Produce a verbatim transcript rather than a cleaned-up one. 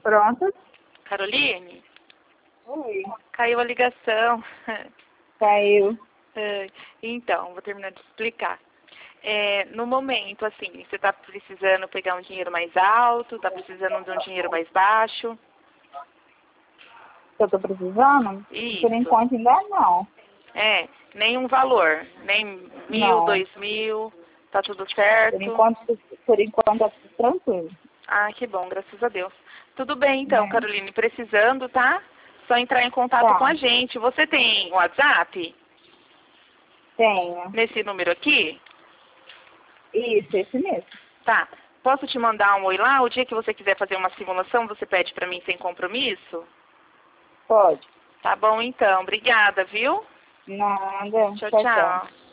Pronto? Caroline? Oi. Caiu a ligação. Caiu. É, Então, vou terminar de explicar. É, no momento, assim, você está precisando pegar um dinheiro mais alto, está precisando de um dinheiro mais baixo? Que eu tô precisando? Isso. Por enquanto ainda não. É, nenhum valor, nem mil, Não. dois mil, tá tudo certo? Por enquanto, por enquanto tá tudo tranquilo. Ah, que bom, graças a Deus. Tudo bem então, Né? Caroline, precisando, tá? Só entrar em contato Tá. com a gente. Você tem WhatsApp Tenho. nesse número aqui? Isso, esse mesmo. Tá. Posso te mandar um oi lá? O dia que você quiser fazer uma simulação, você pede pra mim sem compromisso? Pode. Tá bom então. Obrigada, viu? Nada. Tchau, Tchau, tchau. tchau.